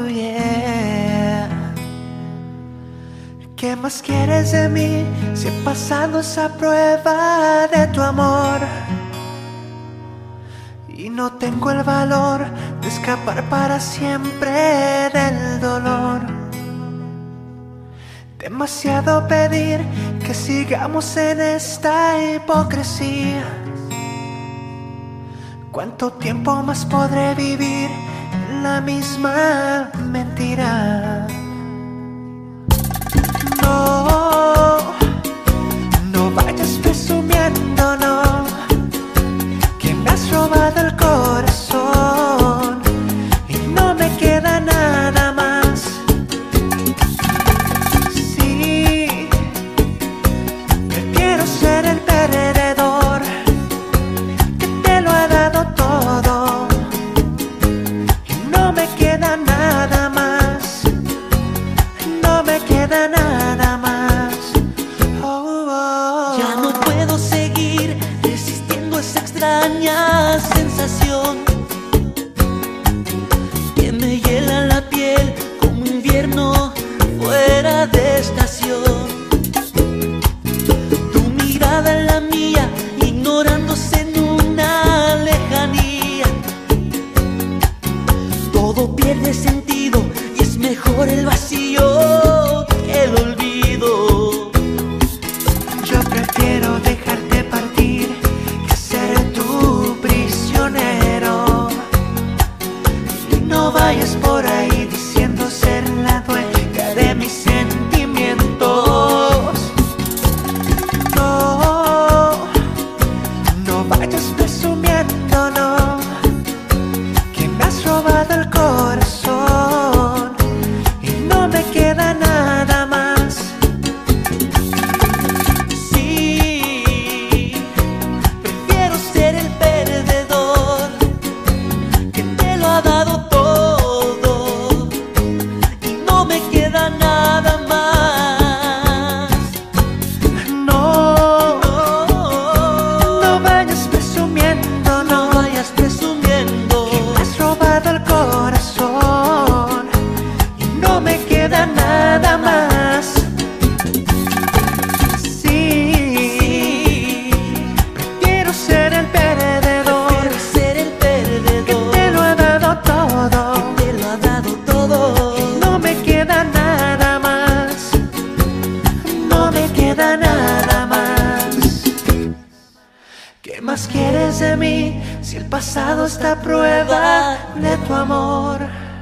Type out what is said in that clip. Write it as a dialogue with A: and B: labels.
A: yeah. ¿Qué más quieres de mí si he pasado esa prueba de tu amor? Y no tengo el valor de escapar para siempre del dolor. Demasiado pedir que sigamos en esta hipocresía. ¿Cuánto tiempo más podré vivir en la misma mentira? No, no vayas presumiendo, no, que me has robado el corazón y no me queda nada más. Sí, prefiero ser el perdedor que te lo ha dado todo y no me queda nada más. No me queda nada más. Oh, oh.
B: Ya no puedo seguir resistiendo esa extraña sensación que me hiela la piel como invierno fuera de estación. Tu mirada en la mía, ignorándose en una lejanía. Todo pierde sentido y es mejor el vacío que el olvido.
A: Yo prefiero dejarte partir que ser tu prisionero. Y no vayas por ahí diciendo ser la dueña de mis sentimientos. No, no vayas presumiendo, no, que me has robado el corazón y no me queda nada más.
B: Sí, prefiero ser el perdedor que te lo ha dado todo y no me queda nada más.
A: No, no vayas presumiendo,
B: No
A: no,
B: vayas presumiendo.
A: que me has robado el corazón y no me queda nada más. Sí, prefiero ser el perdedor
B: Prefiero ser el perdedor
A: que te lo ha dado todo
B: te lo ha dado todo.
A: y no me queda nada más. No me queda nada más. ¿Qué más quieres de mí si el pasado está a prueba de tu amor?